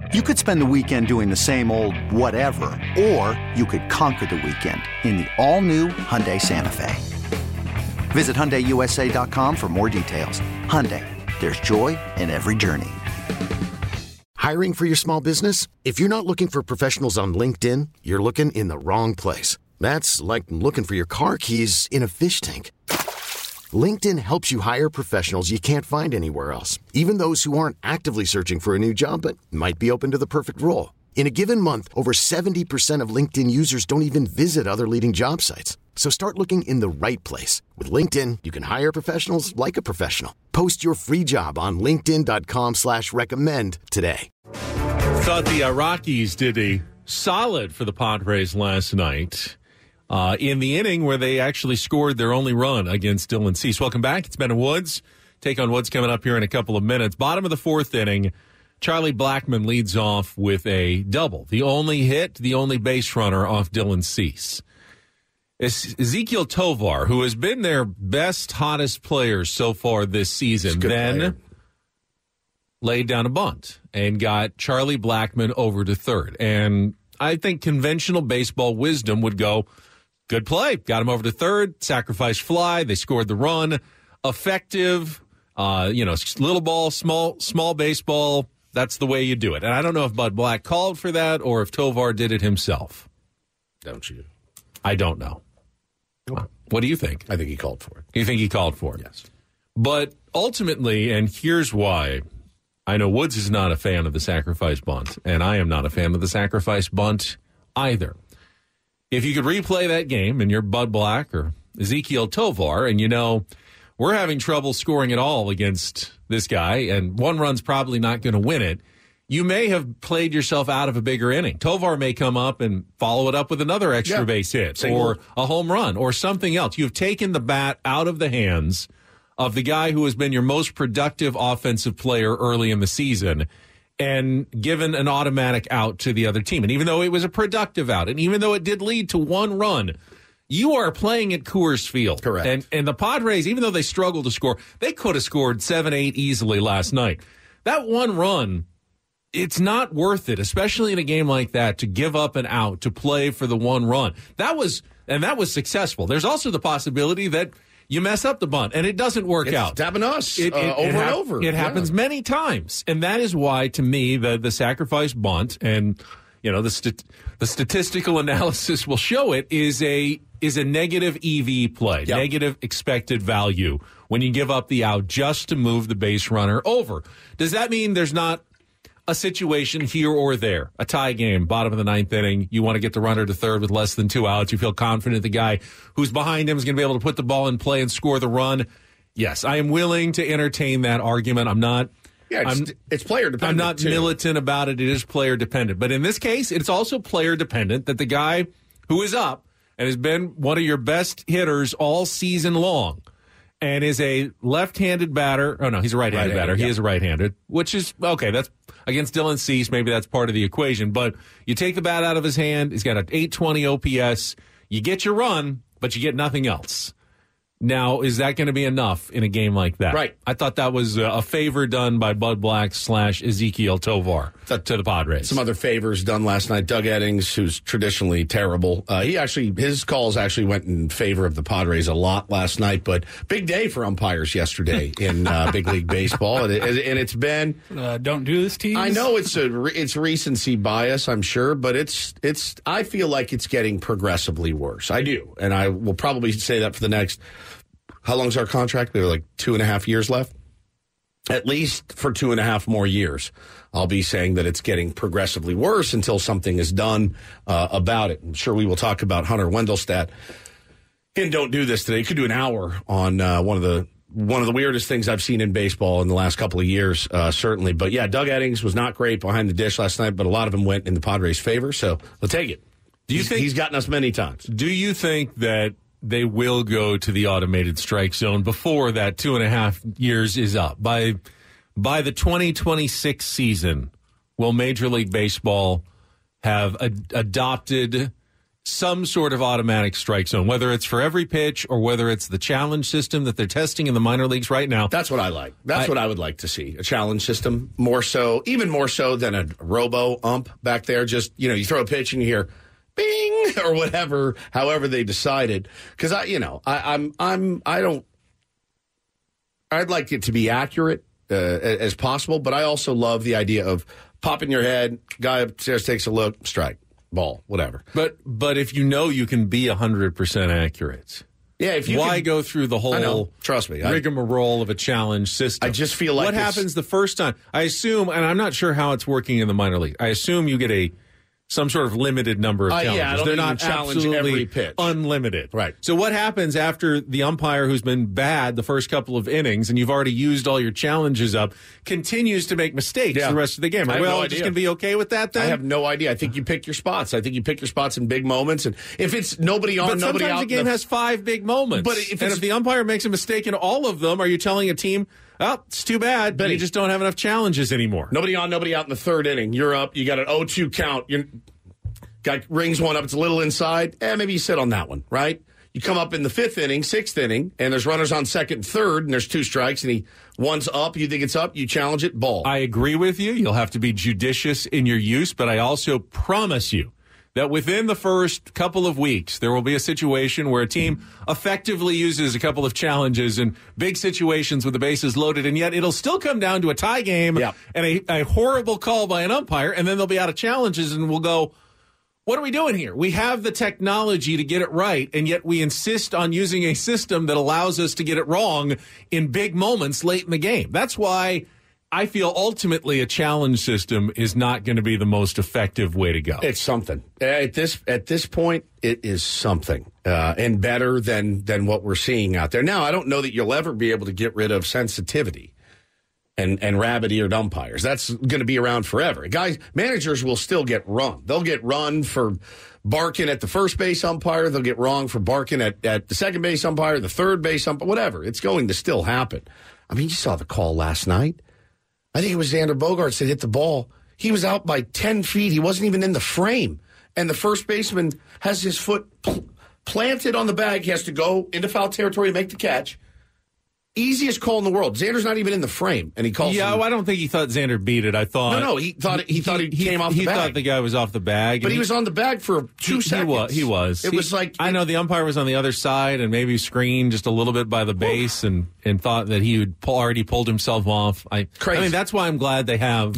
You could spend the weekend doing the same old whatever, or you could conquer the weekend in the all-new Hyundai Santa Fe. Visit HyundaiUSA.com for more details. Hyundai, there's joy in every journey. Hiring for your small business? If you're not looking for professionals on LinkedIn, you're looking in the wrong place. That's like looking for your car keys in a fish tank. LinkedIn helps you hire professionals you can't find anywhere else, even those who aren't actively searching for a new job but might be open to the perfect role. In a given month, over 70% of LinkedIn users don't even visit other leading job sites. So start looking in the right place. With LinkedIn, you can hire professionals like a professional. Post your free job on linkedin.com/recommend today. Thought the Rockies did a solid for the Padres last night. In the inning where they actually scored their only run against Dylan Cease. Welcome back. It's Ben and Woods. Take on Woods coming up here in a couple of minutes. Bottom of the fourth inning, Charlie Blackmon leads off with a double. The only hit, the only base runner off Dylan Cease. It's Ezequiel Tovar, who has been their best, hottest player so far this season, then laid down a bunt and got Charlie Blackmon over to third. And I think conventional baseball wisdom would go, good play. Got him over to third. Sacrifice fly. They scored the run. Effective. Little ball, small baseball. That's the way you do it. And I don't know if Bud Black called for that or if Tovar did it himself. Don't you? I don't know. What do you think? I think he called for it. You think he called for it? Yes. But ultimately, and here's why, I know Woods is not a fan of the sacrifice bunt, and I am not a fan of the sacrifice bunt either. If you could replay that game and you're Bud Black or Ezequiel Tovar and we're having trouble scoring at all against this guy and one run's probably not going to win it, you may have played yourself out of a bigger inning. Tovar may come up and follow it up with another extra base hit or a home run or something else. You've taken the bat out of the hands of the guy who has been your most productive offensive player early in the season and given an automatic out to the other team. And even though it was a productive out, and even though it did lead to one run, you are playing at Coors Field. Correct. And the Padres, even though they struggled to score, they could have scored 7-8 easily last night. That one run, it's not worth it, especially in a game like that, to give up an out, to play for the one run. That was successful. There's also the possibility that you mess up the bunt, and it doesn't work out. It's happened to us over and over. It happens many times, and that is why, to me, the sacrifice bunt and the statistical analysis will show it is a negative EV play, negative expected value when you give up the out just to move the base runner over. Does that mean there's not a situation here or there, a tie game, bottom of the ninth inning, you want to get the runner to third with less than 2 outs, you feel confident the guy who's behind him is going to be able to put the ball in play and score the run? Yes, I am willing to entertain that argument. I'm not... it's player dependent. I'm not militant about it. It is player dependent. But in this case, it's also player dependent that the guy who is up and has been one of your best hitters all season long and is a left-handed batter. Oh, no, he's a right-handed batter. He is a right-handed, which is, okay, that's against Dylan Cease. Maybe that's part of the equation. But you take the bat out of his hand. He's got an 820 OPS. You get your run, but you get nothing else. Now, is that going to be enough in a game like that? Right. I thought that was a favor done by Bud Black / Ezequiel Tovar to the Padres. Some other favors done last night. Doug Eddings, who's traditionally terrible, his calls actually went in favor of the Padres a lot last night. But big day for umpires yesterday in Big League Baseball, and it's been don't do this team. I know it's recency bias, I'm sure, but it's. I feel like it's getting progressively worse. I do, and I will probably say that for the next. How long's our contract? We have like 2.5 years left. At least for 2.5 more years, I'll be saying that it's getting progressively worse until something is done about it. I'm sure we will talk about Hunter Wendelstedt. And don't do this today. You could do an hour on one of the weirdest things I've seen in baseball in the last couple of years, certainly. But yeah, Doug Eddings was not great behind the dish last night, but a lot of them went in the Padres' favor. So we'll take it. Do you think he's gotten us many times? Do you think that they will go to the automated strike zone before that 2.5 years is up? By the 2026 season, will Major League Baseball have adopted some sort of automatic strike zone, whether it's for every pitch or whether it's the challenge system that they're testing in the minor leagues right now. That's what I like. That's what I would like to see, a challenge system, more so, even more so than a robo-ump back there. Just, you throw a pitch and you hear bing or whatever, however they decided. Because, I'd like it to be accurate as possible, but I also love the idea of popping your head, guy upstairs takes a look, strike. Ball, whatever. But if you can be 100% accurate, why go through the whole trust me rigmarole of a challenge system? I just feel like what happens the first time? I assume, and I'm not sure how it's working in the minor league. I assume you get some sort of limited number of challenges. I don't They're not challenge every pitch. Unlimited. Right. So what happens after the umpire who's been bad the first couple of innings and you've already used all your challenges up continues to make mistakes the rest of the game? Are we all just going to be okay with that then? I have no idea. I think you pick your spots. I think you pick your spots in big moments. And if it's nobody on, nobody out. Sometimes the game has 5 big moments. But if the umpire makes a mistake in all of them, are you telling a team, oh, it's too bad, but you just don't have enough challenges anymore? Nobody on, nobody out in the third inning. You're up. You got an 0-2 count. Guy rings one up, it's a little inside. Maybe you sit on that one, right? You come up in the 5th inning, 6th inning, and there's runners on 2nd and 3rd, and there's 2 strikes, and one's up, you think it's up, you challenge it, ball. I agree with you. You'll have to be judicious in your use, but I also promise you that within the first couple of weeks, there will be a situation where a team effectively uses a couple of challenges in big situations with the bases loaded, and yet it'll still come down to a tie game and a horrible call by an umpire, and then they'll be out of challenges, and we'll go, what are we doing here? We have the technology to get it right, and yet we insist on using a system that allows us to get it wrong in big moments late in the game. That's why I feel ultimately a challenge system is not going to be the most effective way to go. It's something. At this point, it is something, and better than what we're seeing out there. Now, I don't know that you'll ever be able to get rid of sensitivity and rabbit-eared umpires. That's going to be around forever. Managers will still get run. They'll get run for barking at the first base umpire. They'll get wrong for barking at the second base umpire, the third base umpire, whatever. It's going to still happen. I mean, you saw the call last night. I think it was Xander Bogaerts that hit the ball. He was out by 10 feet. He wasn't even in the frame. And the first baseman has his foot planted on the bag. He has to go into foul territory to make the catch. Easiest call in the world. Xander's not even in the frame, and he calls. Yeah, I don't think he thought Xander beat it. I thought he thought he came off the bag. He thought the guy was off the bag, but he was on the bag for 2 seconds. He was. It was like I know the umpire was on the other side and maybe screened just a little bit by the base, and thought that he had already pulled himself off. Crazy. I mean, that's why I'm glad they have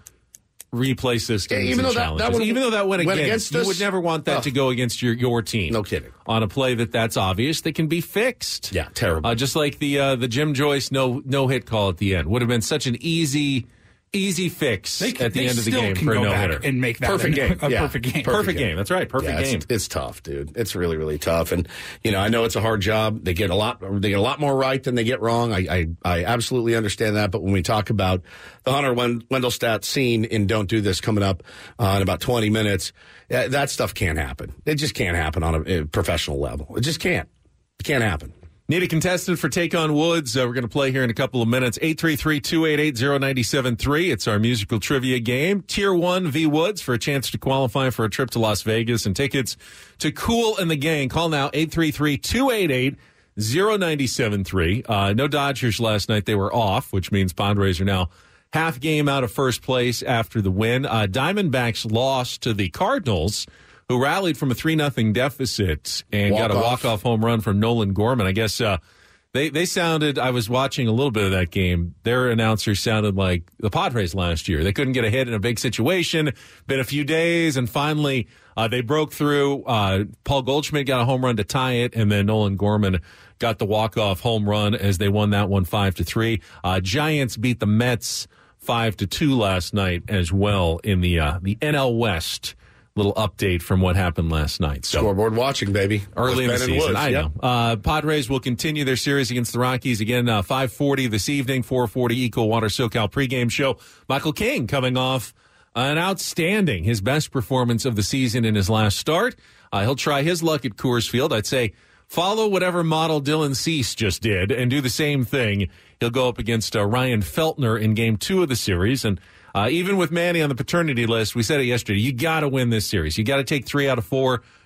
replay systems. Yeah, even though that went against us, you would never want that to go against your team. No kidding. On a play that's obvious, that can be fixed. Yeah, terrible. Just like the Jim Joyce no hit call at the end would have been such an easy fix at the end of the game for a no hitter and make that perfect game. Perfect game. That's right. Perfect game. It's tough, dude. It's really, really tough. And I know it's a hard job. They get a lot more right than they get wrong. I absolutely understand that. But when we talk about the Hunter Wendelstedt scene in Don't Do This coming up in about 20 minutes, that stuff can't happen. It just can't happen on a professional level. It just can't. It can't happen. Need a contestant for Take on Woods. We're going to play here in a couple of minutes. 833-288-0973. It's our musical trivia game. Tier 1 v. Woods for a chance to qualify for a trip to Las Vegas and tickets to Kool and the Gang. Call now, 833-288-0973. No Dodgers last night. They were off, which means Padres are now half game out of first place after the win. Diamondbacks lost to the Cardinals, who rallied from a 3-0 deficit and got a walk-off home run from Nolan Gorman. I guess they sounded, I was watching a little bit of that game, their announcers sounded like the Padres last year. They couldn't get a hit in a big situation, been a few days, and finally they broke through. Paul Goldschmidt got a home run to tie it, and then Nolan Gorman got the walk-off home run as they won that one 5-3. Giants beat the Mets 5-2 last night as well in the NL West. Little update from what happened last night. So, scoreboard watching, baby. Early in the season, I know. Padres will continue their series against the Rockies again, 5:40 this evening, 4:40 Eco Water SoCal pregame show. Michael King coming off his best performance of the season in his last start. He'll try his luck at Coors Field. I'd say follow whatever model Dylan Cease just did and do the same thing. He'll go up against Ryan Feltner in Game 2 of the series, and even with Manny on the paternity list, we said it yesterday, you got to win this series. You got to take 3 out of 4,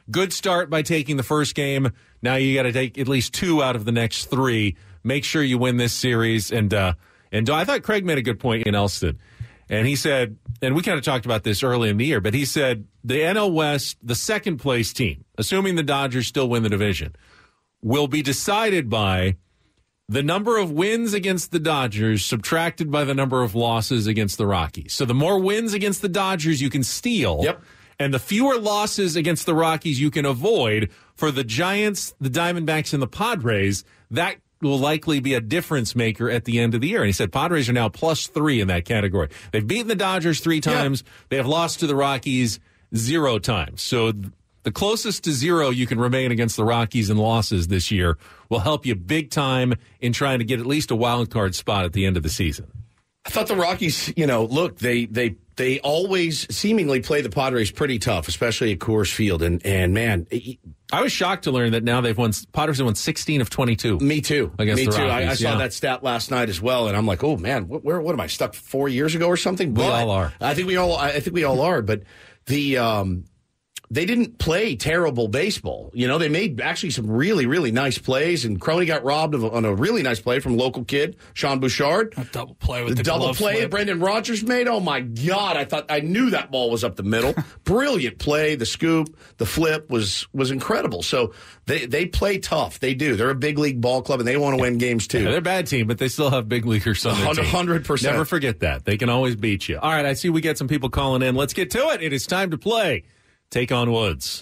good start by taking the first game. Now you got to take at least 2 out of the next 3. Make sure you win this series. And I thought Craig made a good point in Elston. And he said, and we kind of talked about this early in the year, but he said the NL West, the second place team, assuming the Dodgers still win the division, will be decided by the number of wins against the Dodgers subtracted by the number of losses against the Rockies. So the more wins against the Dodgers you can steal, and the fewer losses against the Rockies you can avoid. For the Giants, the Diamondbacks, and the Padres, that will likely be a difference maker at the end of the year. And he said Padres are now +3 in that category. They've beaten the Dodgers 3 times. They have lost to the Rockies 0 times. So the closest to 0 you can remain against the Rockies in losses this year will help you big time in trying to get at least a wild card spot at the end of the season. I thought the Rockies, look, they always seemingly play the Padres pretty tough, especially at Coors Field. And man, I was shocked to learn that now Padres have won 16 of 22. Me too. Against the Rockies. I saw that stat last night as well, and I'm like, oh man, what am I stuck 4 years ago or something? We all are. I think we all are. But they didn't play terrible baseball. They made actually some really, really nice plays, and Crony got robbed on a really nice play from local kid, Sean Bouchard. A double play with the double play that Brendan Rodgers made. Oh, my God. I knew that ball was up the middle. Brilliant play. The scoop, the flip was incredible. So they play tough. They do. They're a big league ball club, and they want to win games, too. Yeah, they're a bad team, but they still have big leaguers on their team. 100%. Never forget that. They can always beat you. All right, I see we get some people calling in. Let's get to it. It is time to play Take on Woods.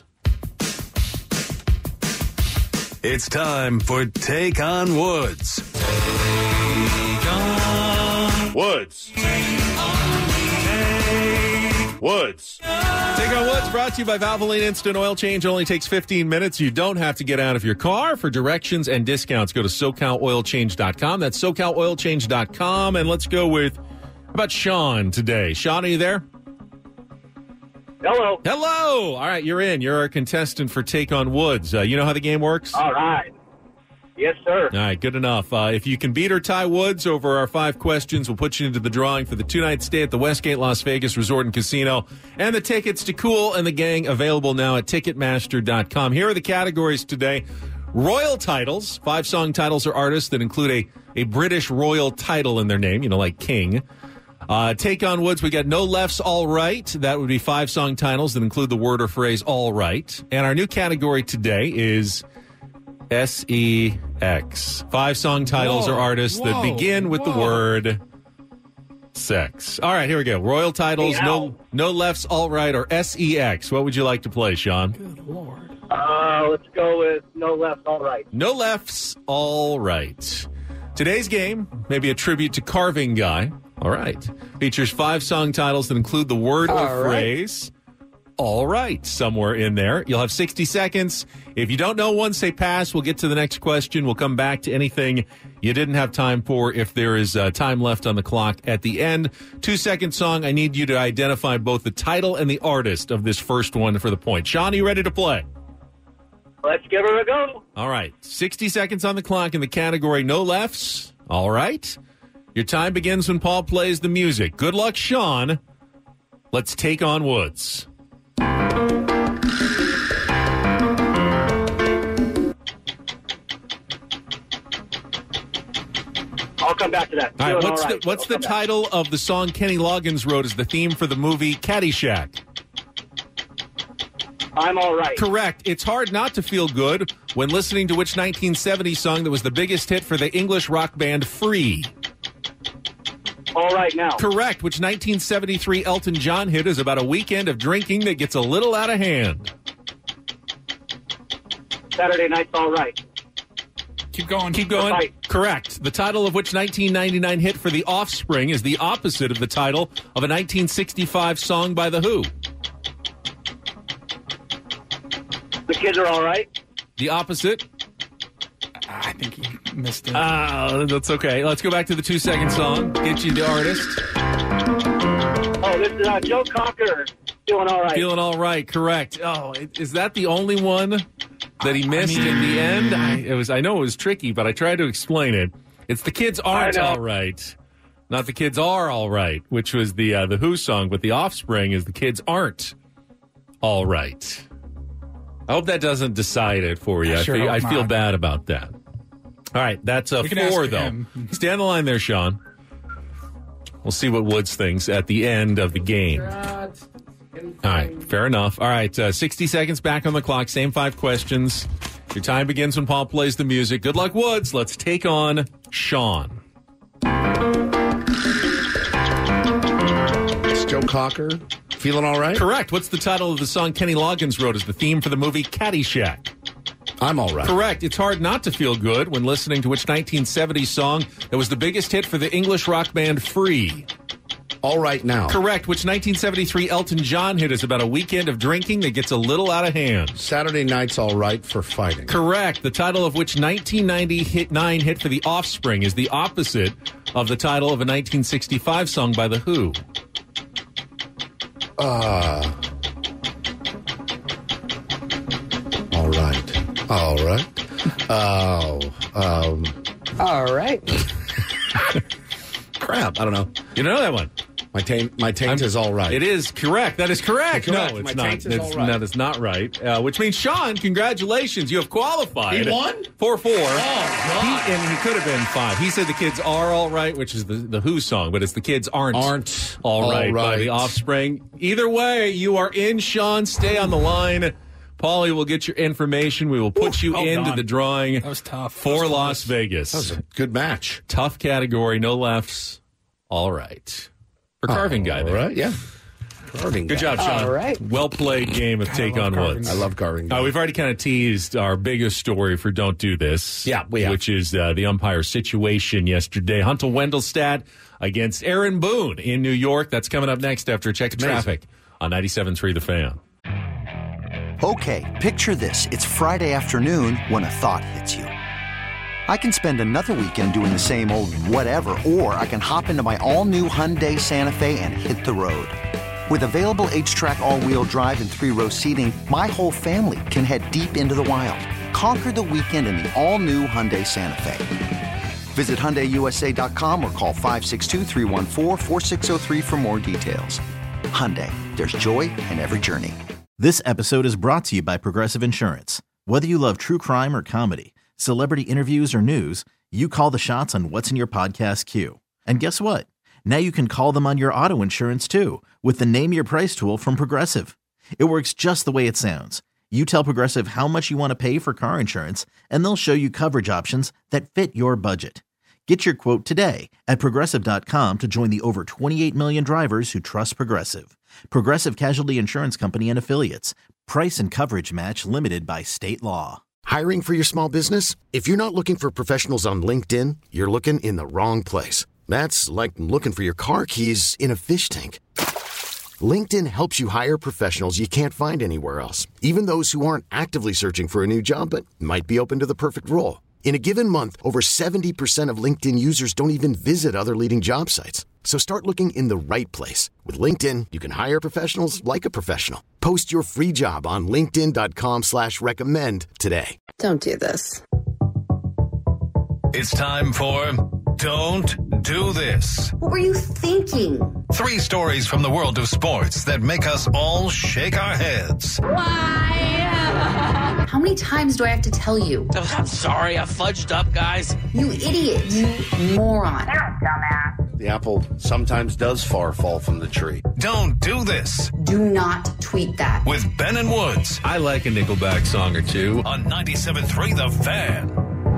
It's time for Take on Woods. Take on Woods. Woods. Take on Woods brought to you by Valvoline Instant Oil Change. Only takes 15 minutes. You don't have to get out of your car. For directions and discounts, go to SoCalOilChange.com. That's SoCalOilChange.com. And let's go with, how about Sean today? Sean, are you there? Hello. Hello. All right, you're in. You're our contestant for Take on Woods. You know how the game works? All right. Yes, sir. All right, good enough. If you can beat or tie Woods over our 5 questions, we'll put you into the drawing for the 2-night stay at the Westgate Las Vegas Resort and Casino. And the tickets to Kool and the Gang available now at Ticketmaster.com. Here are the categories today. Royal titles. 5 song titles or artists that include a British royal title in their name, like King. Take on Woods, we got No Left's All Right. That would be 5 song titles that include the word or phrase all right. And our new category today is SEX. 5 song titles or artists that begin with the word sex. All right, here we go. Royal titles, no Left's All Right, or SEX. What would you like to play, Sean? Good Lord. Let's go with No Left's All Right. No Left's All Right. Today's game may be a tribute to Carving Guy. All right. Features 5 song titles that include the word or phrase all right somewhere in there. You'll have 60 seconds. If you don't know one, say pass. We'll get to the next question. We'll come back to anything you didn't have time for if there is time left on the clock at the end. 2-second song. I need you to identify both the title and the artist of this first one for the point. Sean, are you ready to play? Let's give her a go. All right. 60 seconds on the clock in the category No Lefts. All right. Your time begins when Paul plays the music. Good luck, Sean. Let's take on Woods. I'll come back to that. All right, what's the title of the song Kenny Loggins wrote as the theme for the movie Caddyshack? I'm All Right. Correct. It's hard not to feel good when listening to which 1970s song that was the biggest hit for the English rock band Free? All Right Now. Correct. Which 1973 Elton John hit is about a weekend of drinking that gets a little out of hand? Saturday Night's All Right. Keep going. Keep going. Right. Correct. The title of which 1999 hit for The Offspring is the opposite of the title of a 1965 song by The Who? The Kids Are All Right. The opposite? I think he missed it. That's okay. Let's go back to the 2-second song. Get you the artist. Oh, this is Joe Cocker. Feeling All Right. Feeling All Right. Correct. Oh, is that the only one that he missed in the end? I know it was tricky, but I tried to explain it. It's The Kids Aren't All Right. Not The Kids Are All Right, which was the Who song, but The Offspring is The Kids Aren't All Right. I hope that doesn't decide it for you. I sure hope I feel not. bad about that. All right, that's a We can ask 4, though. him. Stay on the line there, Sean. We'll see what Woods thinks at the end of the game. All right, fair enough. All right, 60 seconds back on the clock. Same 5 questions. Your time begins when Paul plays the music. Good luck, Woods. Let's take on Sean. It's Joe Cocker. Feeling all right? Correct. What's the title of the song Kenny Loggins wrote as the theme for the movie Caddyshack? I'm all right. Correct. It's hard not to feel good when listening to which 1970s song that was the biggest hit for the English rock band Free. All right now. Correct. Which 1973 Elton John hit is about a weekend of drinking that gets a little out of hand. Saturday night's all right for fighting. Correct. The title of which 1999 hit for The Offspring is the opposite of the title of a 1965 song by The Who. All right. All right. All right. Crap. I don't know. You know that one? My taint is all right. It is correct. That is correct. Correct. No, My it's not. taint is all right. That is not right. Which means, Sean, congratulations. You have qualified. He won? 4-4. Oh, God. And he could have been 5. He said the kids are all right, which is the Who song, but it's the kids aren't all right by The Offspring. Either way, you are in, Sean. Stay on the line. Paulie will get your information. We will put you into done. the drawing. That was tough. For Las Vegas. That was a good match. Tough category, no lefts. All right. For carving guy there. All right, yeah. Carving Good guy. job, Sean. All right. Well played game of Take on carving. Woods. I love carving guy. We've already kind of teased our biggest story for Don't Do This. Yeah, we have. Which is the umpire situation yesterday. Hunter Wendelstadt against Aaron Boone in New York. That's coming up next after a check of traffic on 97.3 The Fan. Okay, picture this. It's Friday afternoon when a thought hits you. I can spend another weekend doing the same old whatever, or I can hop into my all-new Hyundai Santa Fe and hit the road. With available H-Track all-wheel drive and 3-row seating, my whole family can head deep into the wild. Conquer the weekend in the all-new Hyundai Santa Fe. Visit HyundaiUSA.com or call 562-314-4603 for more details. Hyundai, there's joy in every journey. This episode is brought to you by Progressive Insurance. Whether you love true crime or comedy, celebrity interviews or news, you call the shots on what's in your podcast queue. And guess what? Now you can call them on your auto insurance too with the Name Your Price tool from Progressive. It works just the way it sounds. You tell Progressive how much you want to pay for car insurance, and they'll show you coverage options that fit your budget. Get your quote today at Progressive.com to join the over 28 million drivers who trust Progressive. Progressive Casualty Insurance Company and Affiliates. Price and coverage match limited by state law. Hiring for your small business? If you're not looking for professionals on LinkedIn, you're looking in the wrong place. That's like looking for your car keys in a fish tank. LinkedIn helps you hire professionals you can't find anywhere else, even those who aren't actively searching for a new job but might be open to the perfect role. In a given month, over 70% of LinkedIn users don't even visit other leading job sites. So start looking in the right place. With LinkedIn, you can hire professionals like a professional. Post your free job on linkedin.com/recommend today. Don't do this. It's time for Don't Do This. What were you thinking? 3 stories from the world of sports that make us all shake our heads. How many times do I have to tell you? I'm sorry, I fudged up, guys. You idiot. You moron. The apple sometimes does fall from the tree. Don't do this Do not tweet that. with Ben and Woods I like a Nickelback song or two. on 97.3 The Fan.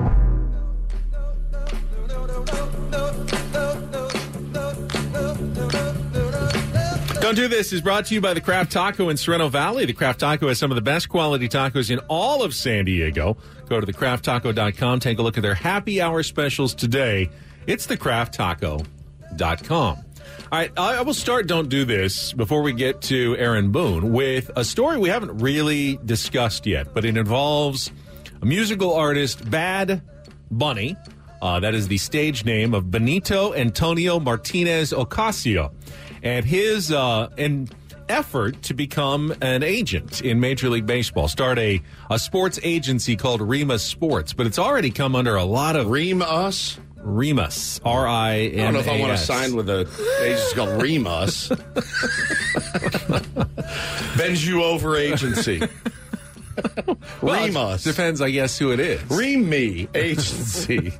Don't Do This is brought to you by the Craft Taco in Sereno Valley. The Craft Taco has some of the best quality tacos in all of San Diego. Go to thecrafttaco.com. Take a look at their happy hour specials today. It's thecrafttaco.com. All right, I will start Don't Do This before we get to Aaron Boone with a story we haven't really discussed yet, but it involves a musical artist, Bad Bunny. That is the stage name of Benito Antonio Martinez Ocasio. And his an effort to become an agent in Major League Baseball. Start a sports agency called Remus Sports, but it's already come under a lot of... Remus? Remus. R-I-M-A-S. I don't know if I want to sign with a agency called Remus. Bends you over agency. Ream us. Depends, I guess, who it is. Ream me, agency.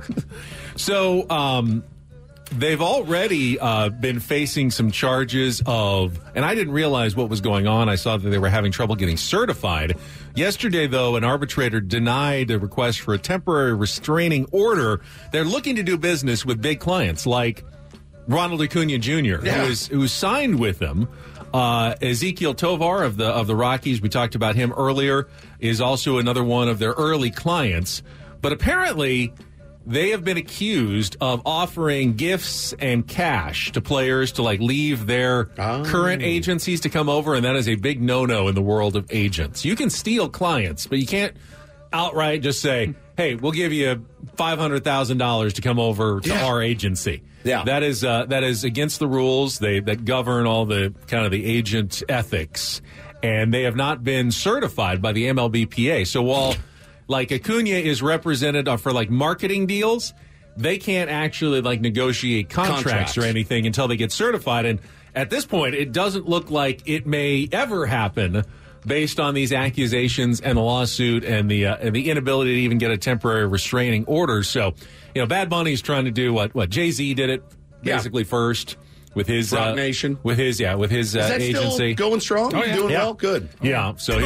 So, they've already been facing some charges of, and I didn't realize what was going on. I saw that they were having trouble getting certified. Yesterday, though, an arbitrator denied a request for a temporary restraining order. They're looking to do business with big clients like Ronald Acuna Jr., who signed with them. Ezequiel Tovar of the Rockies, we talked about him earlier, is also another one of their early clients. But apparently, they have been accused of offering gifts and cash to players to leave their current agencies to come over, and that is a big no-no in the world of agents. You can steal clients, but you can't outright just say, hey, we'll give you $500,000 to come over to our agency. Yeah. That is against the rules that govern all the kind of the agent ethics, and they have not been certified by the MLBPA. So while Acuna is represented for marketing deals, they can't actually negotiate contracts or anything until they get certified. And at this point, it doesn't look like it may ever happen based on these accusations and the lawsuit and the inability to even get a temporary restraining order. So, Bad Bunny's trying to do what Jay-Z did it basically first. With his Rock Nation, with his is that agency still going strong? Oh, yeah. Doing well, good. Yeah. So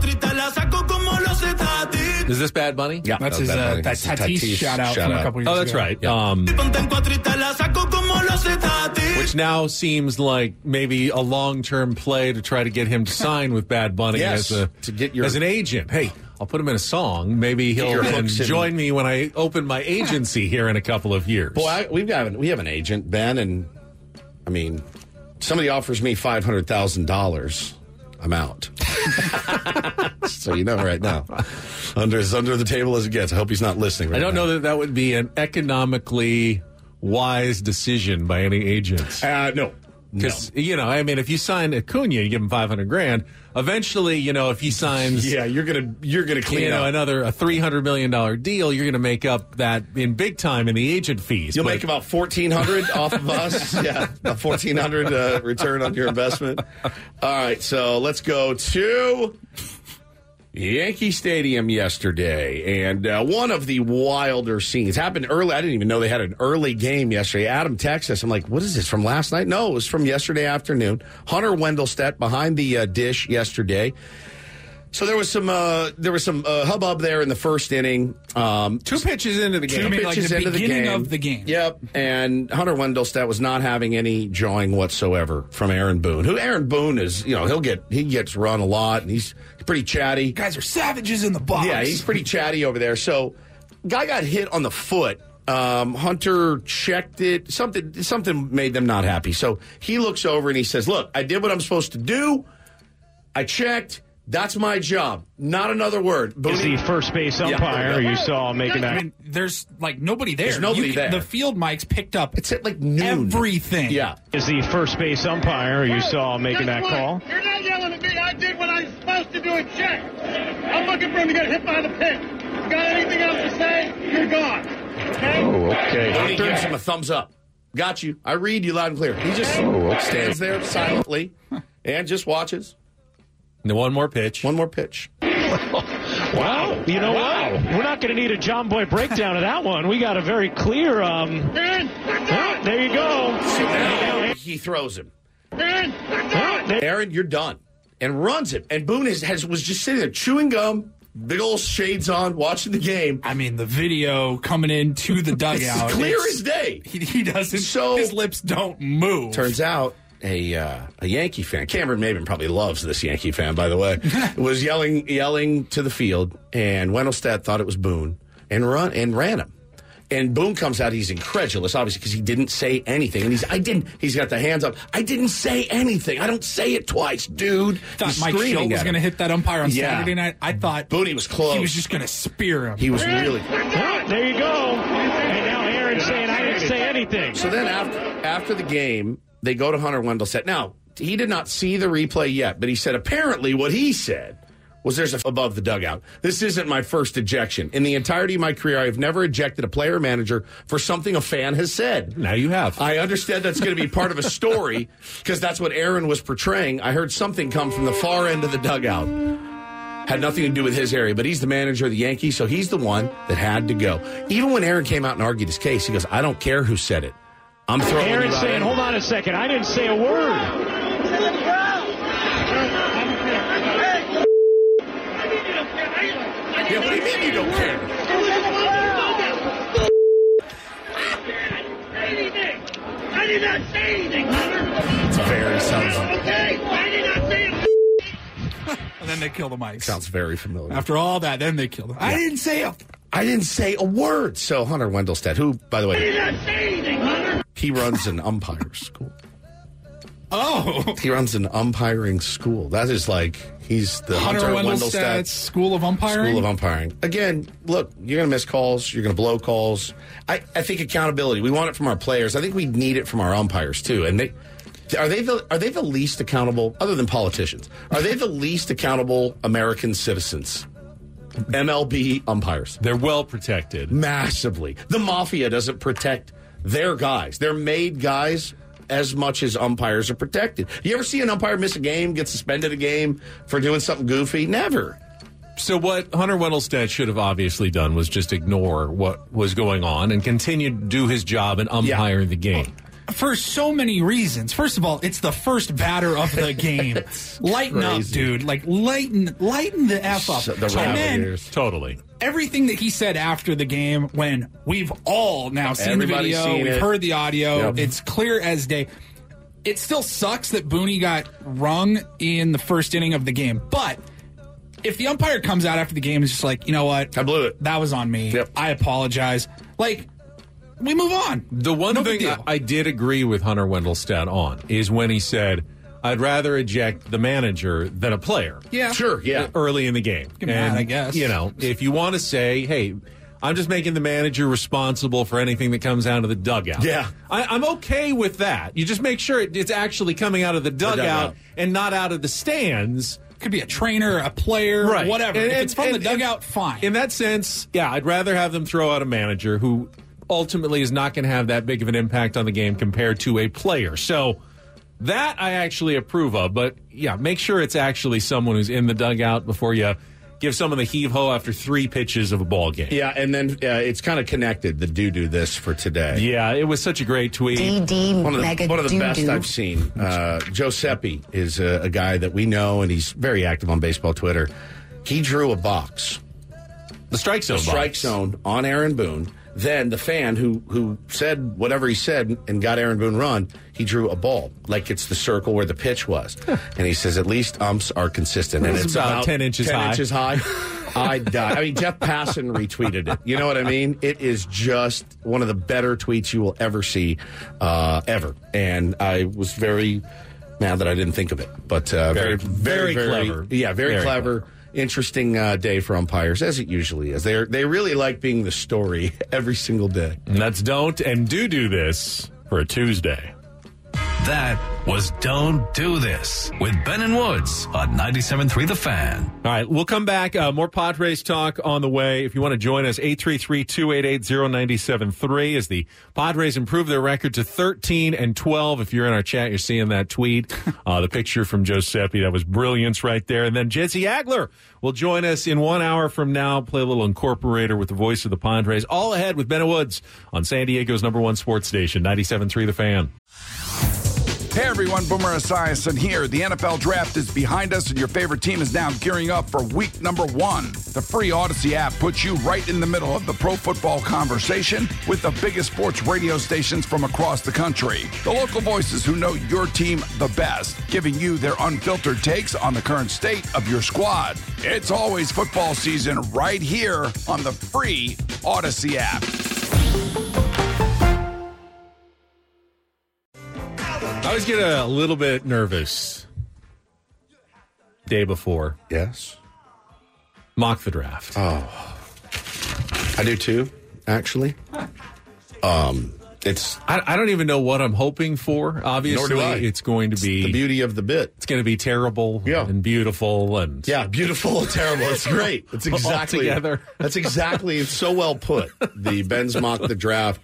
is this Bad Bunny? Yeah, that's his Tatis shout out from a couple years ago. Oh, that's right. Yeah. Which now seems like maybe a long-term play to try to get him to sign with Bad Bunny as an agent. Hey, I'll put him in a song. Maybe he'll then join me when I open my agency here in a couple of years. Boy, we have an agent, Ben, and I mean, somebody offers me $500,000, I'm out. So right now, as under the table as it gets. I hope he's not listening. I don't know that would be an economically wise decision by any agents. No. Because, if you sign Acuna, you give him $500,000. Eventually, if he signs... Yeah, you're gonna clean up. Another $300 million deal, you're going to make up that in big time in the agent fees. You'll make about $1,400 off of us. Yeah, about $1,400 return on your investment. All right, so let's go to Yankee Stadium yesterday, and one of the wilder scenes happened early. I didn't even know they had an early game yesterday. Adam texted us. I'm like, what is this, from last night? No, it was from yesterday afternoon. Hunter Wendelstedt behind the dish yesterday. So there was some hubbub there in the first inning. 2 pitches into the game. Two pitches into the beginning of the game. Yep. And Hunter Wendelstedt was not having any joy whatsoever from Aaron Boone. Who Aaron Boone is, he gets run a lot, and he's pretty chatty. Guys are savages in the box. Yeah, he's pretty chatty over there. So, guy got hit on the foot. Hunter checked it. Something made them not happy. So he looks over and he says, "Look, I did what I'm supposed to do. I checked. That's my job. Not another word." Is the first base umpire you saw making that? I mean, there's nobody there. There's nobody there. The field mics picked up. It's at noon. Everything. Yeah. Is the first base umpire you saw making that call? You're not yelling at me. I did what I'm supposed to do and check. I'm looking for him to get hit by the pitch. You got anything else to say? You're gone. Okay? Oh, okay. He gives him a thumbs up. Got you. I read you loud and clear. He just stands there silently and just watches. One more pitch. Wow. You know what? We're not going to need a John Boy breakdown of that one. We got a very clear... there you go. He throws him. Aaron, you're done. And runs him. And Boone was just sitting there chewing gum, big old shades on, watching the game. I mean, the video coming into the dugout. It's clear as day. He doesn't... his lips don't move. Turns out... A Yankee fan, Cameron Maben probably loves this Yankee fan, by the way, was yelling to the field, and Wendelstedt thought it was Boone and ran him. And Boone comes out, he's incredulous, obviously, because he didn't say anything. And he's got the hands up. I didn't say anything. I don't say it twice, dude. Thought Mike Schilt was going to hit that umpire on Saturday night. I thought Boone was close. He was just going to spear him. He was really there you go. And now Aaron's saying I didn't say anything. So then after the game, they go to Hunter Wendelstedt. Now, he did not see the replay yet, but he said apparently what he said was there's above the dugout. This isn't my first ejection. In the entirety of my career, I have never ejected a player or manager for something a fan has said. Now you have. I understand that's going to be part of a story because that's what Aaron was portraying. I heard something come from the far end of the dugout. Had nothing to do with his area, but he's the manager of the Yankees, so he's the one that had to go. Even when Aaron came out and argued his case, he goes, I don't care who said it. I'm throwing Aaron's you out. saying, hold on a second, I didn't say a word. Yeah, what do you mean you don't care? I did not say anything, Hunter. It's very sounds. Okay, I did not say it. And then they kill the mics. Sounds very familiar. After all that, then they kill them. I didn't say it. I didn't say a word. So Hunter Wendelstedt, who, by the I did way, not say anything, Hunter. he runs an umpire school. Oh. He runs an umpiring school. That is like, he's the Hunter Wendelstedt School of Umpiring? School of Umpiring. Again, look, you're going to miss calls. You're going to blow calls. I think accountability. We want it from our players. I think we need it from our umpires, too. And are they the least accountable, other than politicians, are they the least accountable American citizens? MLB umpires. They're well protected. Massively. The mafia doesn't protect their guys. They're made guys as much as umpires are protected. You ever see an umpire miss a game, get suspended a game for doing something goofy? Never. So what Hunter Wendelstedt should have obviously done was just ignore what was going on and continue to do his job and umpire the game. For so many reasons. First of all, it's the first batter of the game. Lighten up, dude. Like, lighten the F up. The rabbit ears. Totally. Everything that he said after the game, when we've all now seen the video, we've heard the audio, it's clear as day. It still sucks that Booney got rung in the first inning of the game. But if the umpire comes out after the game and is just like, you know what? I blew it. That was on me. Yep. I apologize. Like, we move on. The one thing I did agree with Hunter Wendelstedt on is when he said, I'd rather eject the manager than a player. Yeah. Sure, yeah. Early in the game. Get mad, I guess. You know, if you want to say, hey, I'm just making the manager responsible for anything that comes out of the dugout. Yeah. I'm okay with that. You just make sure it's actually coming out of the dugout and not out of the stands. Could be a trainer, a player, right. Whatever. If it's from the dugout, fine. In that sense, yeah, I'd rather have them throw out a manager who ultimately is not going to have that big of an impact on the game compared to a player. So that I actually approve of. But, yeah, make sure it's actually someone who's in the dugout before you give someone the heave-ho after 3 pitches of a ball game. Yeah, and then it's kind of connected, the do this for today. Yeah, it was such a great tweet. One of the best I've seen. Joe Seppi is a guy that we know, and he's very active on baseball Twitter. He drew a box. The strike zone box. The strike zone on Aaron Boone. Then the fan who said whatever he said and got Aaron Boone run, he drew a ball, like it's the circle where the pitch was. And he says, at least umps are consistent. And it's about 10 inches high. 10 inches high. I died. I mean, Jeff Passan retweeted it. You know what I mean? It is just one of the better tweets you will ever see, ever. And I was very mad that I didn't think of it. But very clever. Yeah, very clever. Interesting day for umpires, as it usually is. They really like being the story every single day. And that's Don't and Do This for a Tuesday. That was Don't Do This with Ben and Woods on 97.3 The Fan. All right, we'll come back. More Padres talk on the way. If you want to join us, 833-288-0973 as the Padres improve their record to 13-12. If you're in our chat, you're seeing that tweet. The picture from Joe Seppi, that was brilliance right there. And then Jesse Agler will join us in 1 hour from now, play a little incorporator with the voice of the Padres. All ahead with Ben and Woods on San Diego's #1 sports station, 97.3 The Fan. Hey everyone, Boomer Esiason here. The NFL draft is behind us and your favorite team is now gearing up for week number 1. The free Odyssey app puts you right in the middle of the pro football conversation with the biggest sports radio stations from across the country. The local voices who know your team the best, giving you their unfiltered takes on the current state of your squad. It's always football season right here on the free Odyssey app. I always get a little bit nervous day before. Yes. Mock the draft. Oh. I do too, actually. It's I don't even know what I'm hoping for. Obviously, nor do I. It's going to be the beauty of the bit. It's going to be terrible and beautiful and beautiful and terrible. It's great. It's exactly together. That's exactly. It's so well put. The Ben's Mock the Draft.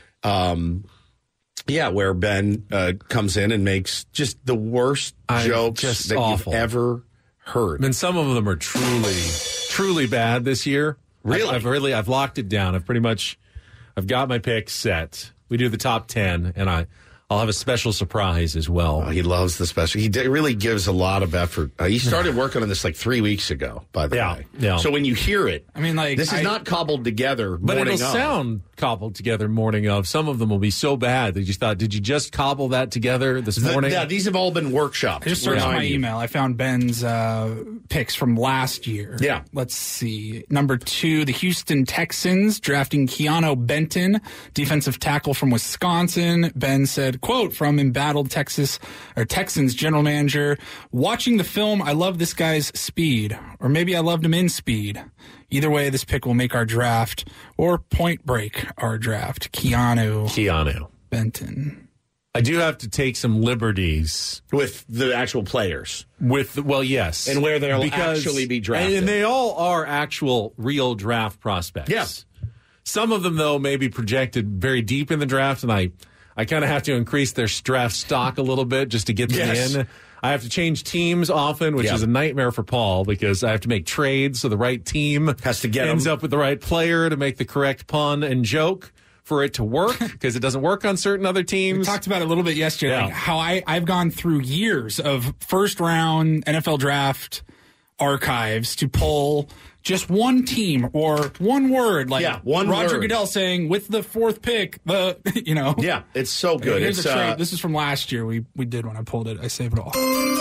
Where Ben comes in and makes just the worst jokes that awful. you've ever heard. And some of them are truly bad this year. Really? I've locked it down. I've got my picks set. We do the top 10, and I'll have a special surprise as well. Oh, he loves the special. He really gives a lot of effort. He started working on this like 3 weeks ago, by the way. Yeah. So when you hear it, I mean, like, this is not cobbled together. But it'll of. sound cobbled together morning of. Some of them will be so bad that you thought, did you just cobble that together this morning? Yeah, these have all been workshopped. I just searched my email. I found Ben's picks from last year. Yeah. Let's see. Number 2, the Houston Texans drafting Keanu Benton, defensive tackle from Wisconsin. Ben said, quote, from embattled Texans general manager, watching the film, I love this guy's speed. Or maybe I loved him in speed. Either way, this pick will make our draft or point break our draft. Keanu Benton. I do have to take some liberties with the actual players. Yes. And where they'll actually be drafted. And they all are actual real draft prospects. Yes. Some of them, though, may be projected very deep in the draft, and I kind of have to increase their draft stock a little bit just to get them in. I have to change teams often, which is a nightmare for Paul because I have to make trades so the right team has to get ends up with the right player to make the correct pun and joke for it to work because it doesn't work on certain other teams. We talked about it a little bit yesterday, like how I've gone through years of first-round NFL draft archives to pull just one team or one word, like Roger Goodell saying with the 4th pick, Yeah, it's so good. Here's a trade. This is from last year. We did when I pulled it. I saved it all.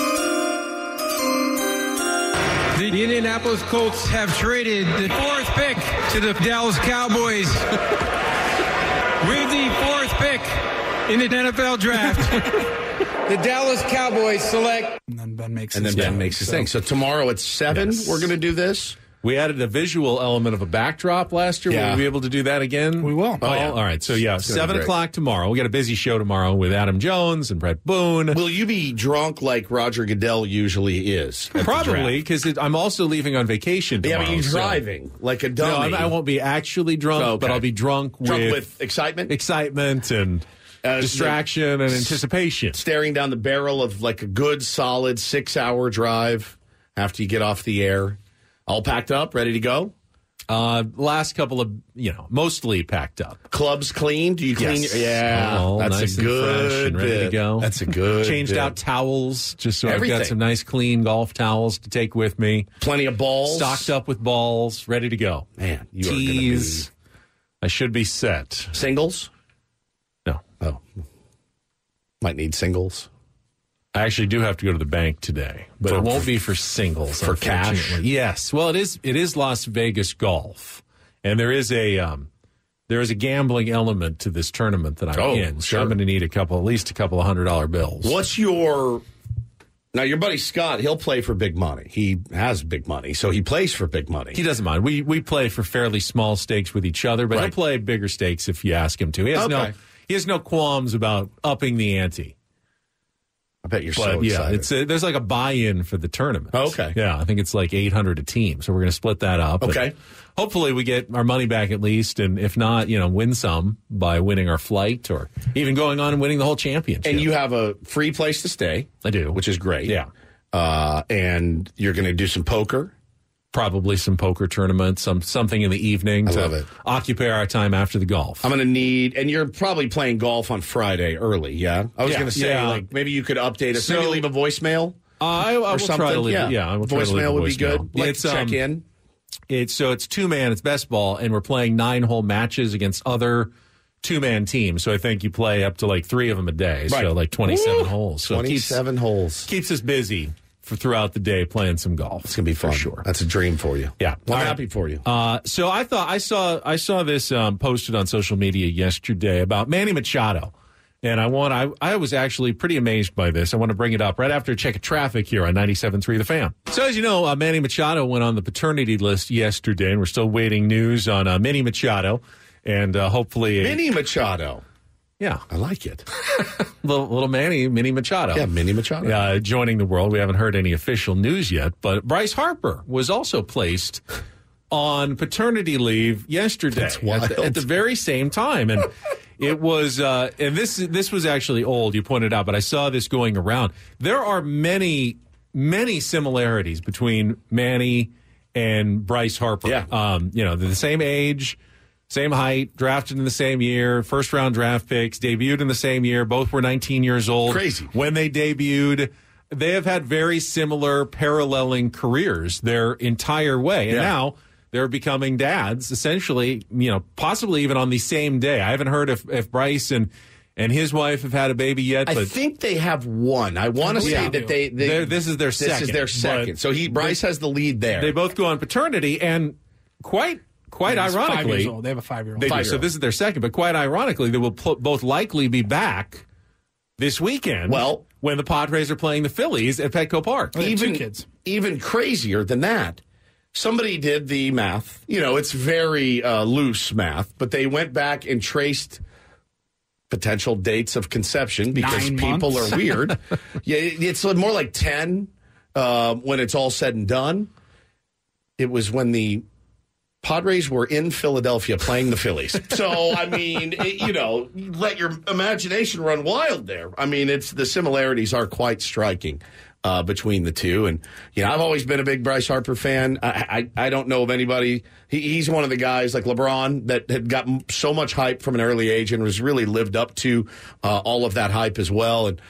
The Indianapolis Colts have traded the 4th pick to the Dallas Cowboys. With the 4th pick in the NFL draft, the Dallas Cowboys select. And then Ben makes his thing. So tomorrow at 7, we're going to do this. We added a visual element of a backdrop last year. Will we be able to do that again? We will. All right. So, 7 o'clock tomorrow. We got a busy show tomorrow with Adam Jones and Brett Boone. Will you be drunk like Roger Goodell usually is? Probably, because I'm also leaving on vacation tomorrow. Yeah, but you're driving like a dummy. No, I won't be actually drunk, but I'll be drunk with excitement? Excitement and distraction and anticipation. Staring down the barrel of like a good, solid 6-hour drive after you get off the air. All packed up, ready to go? Last couple of, mostly packed up. Clubs clean? Do you clean? Yes. Yeah, that's nice a good fresh and ready to go. That's a good Changed out towels, just so I've got some nice clean golf towels to take with me. Plenty of balls. Stocked up with balls, ready to go. Man, you Tees. are going to I should be set. Singles? No. Oh. Might need singles. I actually do have to go to the bank today, but it won't be for singles. For cash? Yes. Well, it is Las Vegas golf, and there is a gambling element to this tournament that I'm in. So I'm going to need at least a couple of $100 bills. What's now your buddy Scott? He'll play for big money. He has big money, so he plays for big money. He doesn't mind. We play for fairly small stakes with each other, but he'll play bigger stakes if you ask him to. He has no qualms about upping the ante. I bet you're so excited. Yeah, there's like a buy-in for the tournament. Oh, okay. Yeah, I think it's like $800 a team, so we're going to split that up. Okay. Hopefully we get our money back at least, and if not, win some by winning our flight or even going on and winning the whole championship. And you have a free place to stay. I do. Which is great. Yeah. And you're going to do some poker. Probably some poker tournaments, something in the evening to occupy our time after the golf. I'm going to need, and you're probably playing golf on Friday early, yeah? I was going to say, like, maybe you could update us. Maybe leave a voicemail. I will try to leave it. Yeah, I will try to leave a voicemail. Would be good. Like to check in. It's 2-man, it's best ball, and we're playing 9-hole matches against other 2-man teams. So I think you play up to like 3 of them a day. Right. So like 27 holes. So 27 holes. Keeps us busy throughout the day playing some golf. It's going to be fun. For sure. That's a dream for you. Yeah. Well, I'm happy for you. So I thought I saw this posted on social media yesterday about Manny Machado. And I was actually pretty amazed by this. I want to bring it up right after a check of traffic here on 97.3 The Fan. So as you know, Manny Machado went on the paternity list yesterday, and we're still waiting news on Manny Machado. And hopefully... Manny Machado. Yeah. I like it. little Manny Machado. Yeah, Manny Machado. Joining the world. We haven't heard any official news yet, but Bryce Harper was also placed on paternity leave yesterday. That's wild. At the very same time. And it was, and this was actually old, you pointed out, but I saw this going around. There are many many similarities between Manny and Bryce Harper. Yeah. They're the same age, same height, drafted in the same year, first-round draft picks, debuted in the same year. Both were 19 years old. Crazy. When they debuted, they have had very similar paralleling careers their entire way. And now they're becoming dads, essentially, possibly even on the same day. I haven't heard if Bryce and his wife have had a baby yet. But I think they have one. I want to say that this is their second. This is their second. So Bryce has the lead there. They both go on paternity, and quite ironically, 5 years old. They have a 5-year-old. They do. So this is their second, but quite ironically, they will both likely be back this weekend. Well, when the Padres are playing the Phillies at Petco Park. Even crazier than that. Somebody did the math. It's very loose math, but they went back and traced potential dates of conception because people are weird. It's more like 10 when it's all said and done. It was when the Padres were in Philadelphia playing the Phillies. So, let your imagination run wild there. It's the similarities are quite striking between the two. And, I've always been a big Bryce Harper fan. I don't know of anybody. He's one of the guys like LeBron that had gotten so much hype from an early age and was really lived up to all of that hype as well. And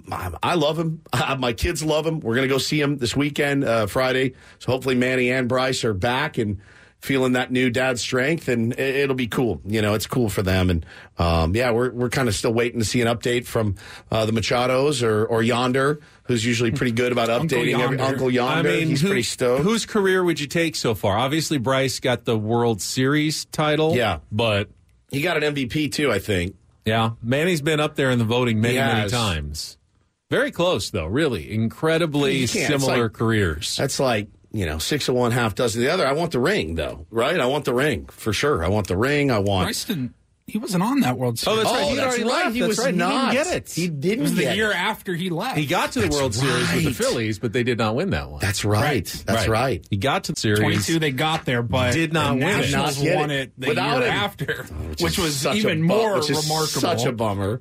I love him. My kids love him. We're going to go see him this weekend, Friday. So hopefully Manny and Bryce are back and feeling that new dad strength, and it'll be cool. It's cool for them. And, we're kind of still waiting to see an update from the Machados or Yonder, who's usually pretty good about updating Uncle Yonder. He's pretty stoked. Whose career would you take so far? Obviously, Bryce got the World Series title. Yeah. But he got an MVP, too, I think. Yeah. Manny's been up there in the voting many times. Very close, though, really. Incredibly similar careers. That's like, 6 of one, half dozen of the other. I want the ring, though, right? I want the ring, for sure. I want the ring. Bryce he wasn't on that World Series. Oh, that's right. He'd already left. He was not. He didn't get it. He didn't It was the year after he left. He got to the World Series with the Phillies, but they did not win that one. That's right. That's right. He got to the Series. 22, they got there, but did not win it. Nationals won it the year after, which was even more remarkable. Such a bummer.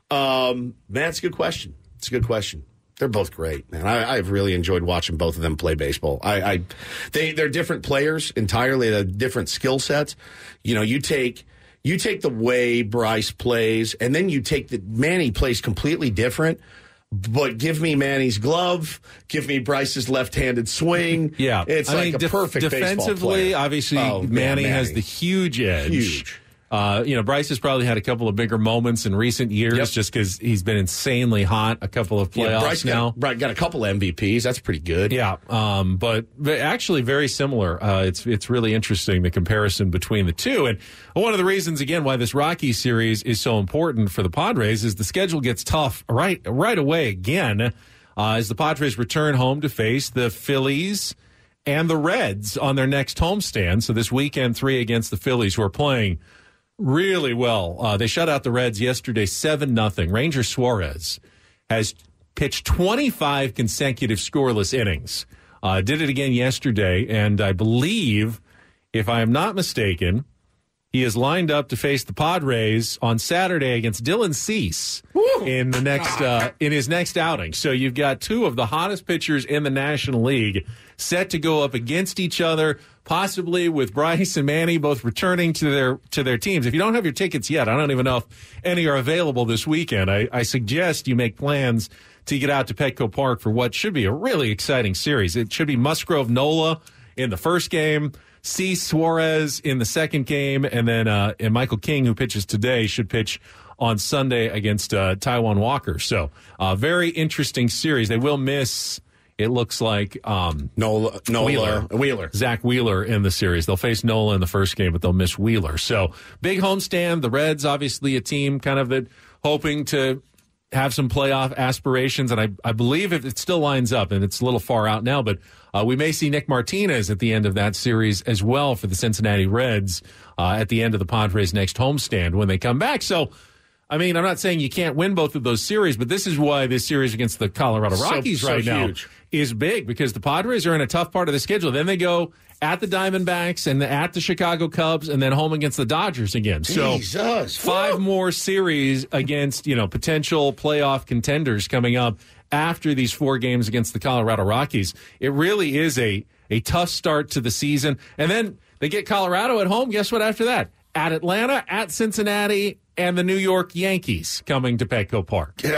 Man, it's a good question. It's a good question. They're both great, man. I've really enjoyed watching both of them play baseball. They're different players entirely. They're different skill sets. You take the way Bryce plays, and then you take Manny plays completely different. But give me Manny's glove, give me Bryce's left-handed swing. Yeah, it's a perfect defensively. Baseball player. Obviously, Manny has the huge edge. Huge. Bryce has probably had a couple of bigger moments in recent years just because he's been insanely hot a couple of playoffs Bryce now. Got a couple of MVPs. That's pretty good. Yeah, but actually very similar. It's really interesting, the comparison between the two. And one of the reasons, again, why this Rockies series is so important for the Padres is the schedule gets tough right away again as the Padres return home to face the Phillies and the Reds on their next homestand. So this weekend, 3 against the Phillies, who are playing really well. They shut out the Reds yesterday 7-0. Ranger Suarez has pitched 25 consecutive scoreless innings. Did it again yesterday, and I believe, if I am not mistaken, he is lined up to face the Padres on Saturday against Dylan Cease in his next outing. So you've got 2 of the hottest pitchers in the National League set to go up against each other, possibly with Bryce and Manny both returning to their teams. If you don't have your tickets yet, I don't even know if any are available this weekend. I suggest you make plans to get out to Petco Park for what should be a really exciting series. It should be Musgrove Nola in the first game, Cease Suarez in the second game, and then and Michael King, who pitches today, should pitch on Sunday against Taijuan Walker. So very interesting series. They will miss, it looks like, Wheeler. Zach Wheeler in the series. They'll face Nola in the first game, but they'll miss Wheeler. So big homestand. The Reds, obviously a team kind of that hoping to have some playoff aspirations, and I believe if it still lines up, and it's a little far out now, but we may see Nick Martinez at the end of that series as well for the Cincinnati Reds at the end of the Padres' next homestand when they come back. So, I'm not saying you can't win both of those series, but this is why this series against the Colorado Rockies now is big, because the Padres are in a tough part of the schedule. Then they go at the Diamondbacks and at the Chicago Cubs and then home against the Dodgers again. Jesus. So 5 more series against, potential playoff contenders coming up after these 4 games against the Colorado Rockies. It really is a tough start to the season. And then they get Colorado at home. Guess what after that? At Atlanta, at Cincinnati, and the New York Yankees coming to Petco Park. The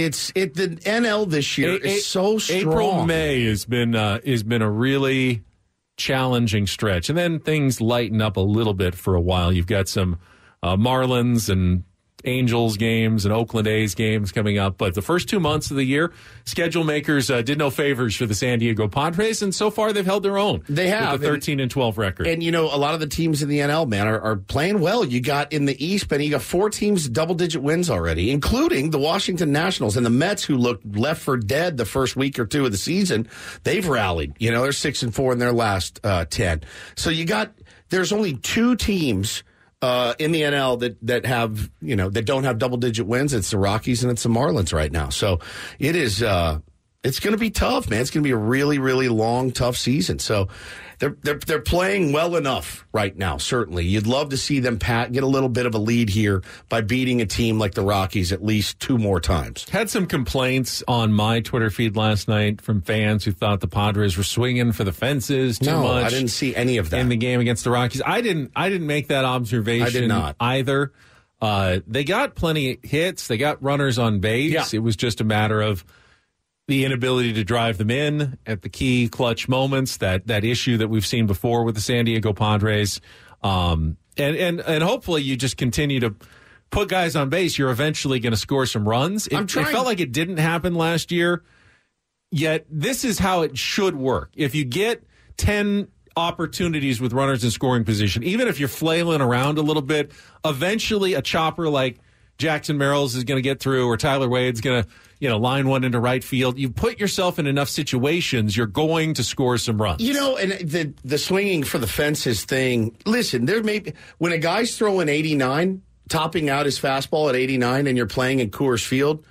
NL this year is so strong. April, May has been a really challenging stretch. And then things lighten up a little bit for a while. You've got some Marlins and Angels games and Oakland A's games coming up. But the first 2 months of the year, schedule makers did no favors for the San Diego Padres, and so far they've held their own. They have. With a 13-12 record. And, a lot of the teams in the NL, man, are playing well. You got in the East, Benny, you got 4 teams double-digit wins already, including the Washington Nationals and the Mets, who looked left for dead the first week or 2 of the season. They've rallied. They're 6-4 in their last 10. So there's only 2 teams in the NL that have, that don't have double-digit wins. It's the Rockies and it's the Marlins right now. So it is, it's going to be tough, man. It's going to be a really, really long, tough season. So they're playing well enough right now, certainly. You'd love to see them get a little bit of a lead here by beating a team like the Rockies at least 2 more times. Had some complaints on my Twitter feed last night from fans who thought the Padres were swinging for the fences too much. No, I didn't see any of that in the game against the Rockies. I didn't make that observation. I did not either. They got plenty of hits. They got runners on base. Yeah. It was just a matter of the inability to drive them in at the key clutch moments, that issue that we've seen before with the San Diego Padres. And hopefully you just continue to put guys on base. You're eventually going to score some runs. It felt like it didn't happen last year, yet this is how it should work. If you get 10 opportunities with runners in scoring position, even if you're flailing around a little bit, eventually a chopper like Jackson Merrills is going to get through, or Tyler Wade's going to line one into right field. You put yourself in enough situations, you're going to score some runs. And the swinging for the fences thing, listen, when a guy's throwing 89, topping out his fastball at 89, and you're playing in Coors Field,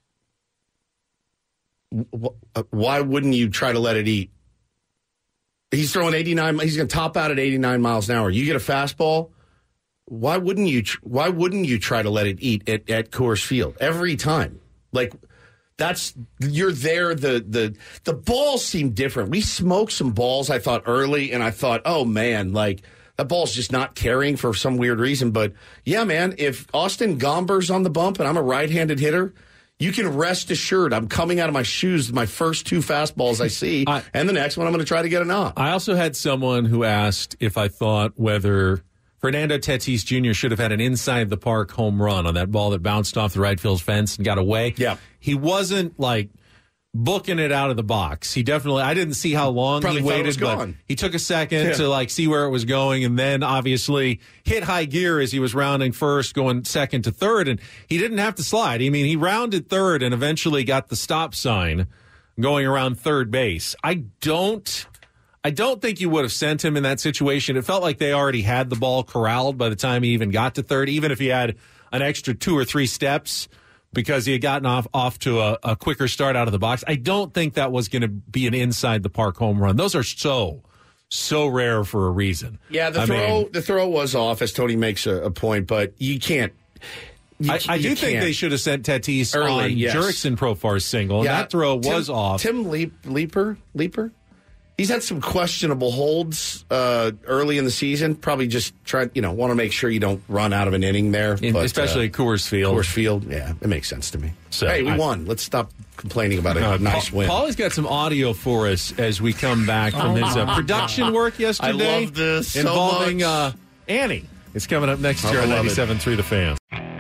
why wouldn't you try to let it eat? He's throwing 89, he's going to top out at 89 miles an hour. You get a fastball, why wouldn't you try to let it eat at Coors Field every time? Like, you're there. The balls seem different. We smoked some balls, I thought, early, and I thought, oh man, like that ball's just not carrying for some weird reason. But yeah, man, if Austin Gomber's on the bump and I'm a right-handed hitter, you can rest assured I'm coming out of my shoes my first 2 fastballs I see, and the next one I'm going to try to get a knock. I also had someone who asked if I thought whether Fernando Tatis Jr. should have had an inside-the-park home run on that ball that bounced off the right field fence and got away. Yeah. He wasn't, booking it out of the box. He definitely, I didn't see how long Probably he waited, but gone. he took a second to see where it was going, and then obviously hit high gear as he was rounding first, going second to third, and he didn't have to slide. I mean, he rounded third and eventually got the stop sign going around third base. I don't think you would have sent him in that situation. It felt like they already had the ball corralled by the time he even got to third, even if he had an extra 2 or 3 steps, because he had gotten off to a quicker start out of the box. I don't think that was going to be an inside-the-park home run. Those are so rare for a reason. Yeah, the throw was off, as Tony makes a point, but you can't. I do think they should have sent Tatis early, on Jurickson Profar's single, and that throw was off. Tim Leeper? He's had some questionable holds early in the season. Probably just want to make sure you don't run out of an inning there. Especially at Coors Field. Coors Field, yeah, it makes sense to me. So, hey, we won. Let's stop complaining about a nice win. Pauly's got some audio for us as we come back from his production work yesterday. I love this involving so much. Annie. It's coming up next year on 97.3 The Fan.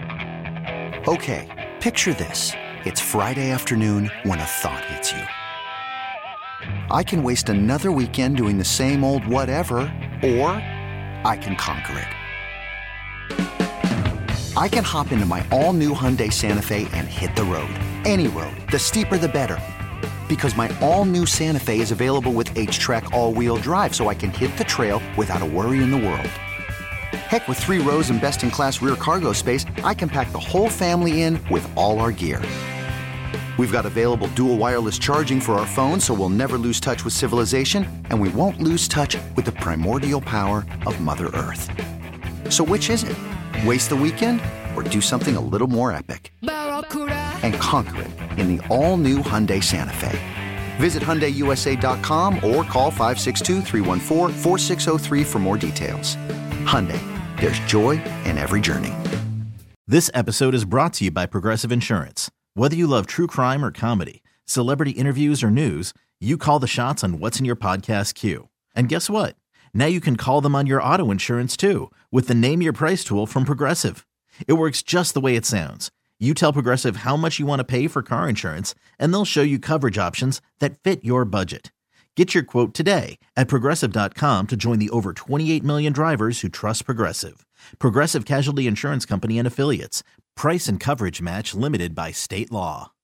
Okay, picture this. It's Friday afternoon when a thought hits you. I can waste another weekend doing the same old whatever, or I can conquer it. I can hop into my all-new Hyundai Santa Fe and hit the road. Any road. The steeper, the better. Because my all-new Santa Fe is available with H-Track all-wheel drive, so I can hit the trail without a worry in the world. Heck, with 3 rows and best-in-class rear cargo space, I can pack the whole family in with all our gear. We've got available dual wireless charging for our phones, so we'll never lose touch with civilization, and we won't lose touch with the primordial power of Mother Earth. So which is it? Waste the weekend or do something a little more epic? And conquer it in the all-new Hyundai Santa Fe. Visit HyundaiUSA.com or call 562-314-4603 for more details. Hyundai, there's joy in every journey. This episode is brought to you by Progressive Insurance. Whether you love true crime or comedy, celebrity interviews or news, you call the shots on what's in your podcast queue. And guess what? Now you can call them on your auto insurance too with the Name Your Price tool from Progressive. It works just the way it sounds. You tell Progressive how much you want to pay for car insurance, and they'll show you coverage options that fit your budget. Get your quote today at Progressive.com to join the over 28 million drivers who trust Progressive. Progressive Casualty Insurance Company and Affiliates. Price and coverage match limited by state law.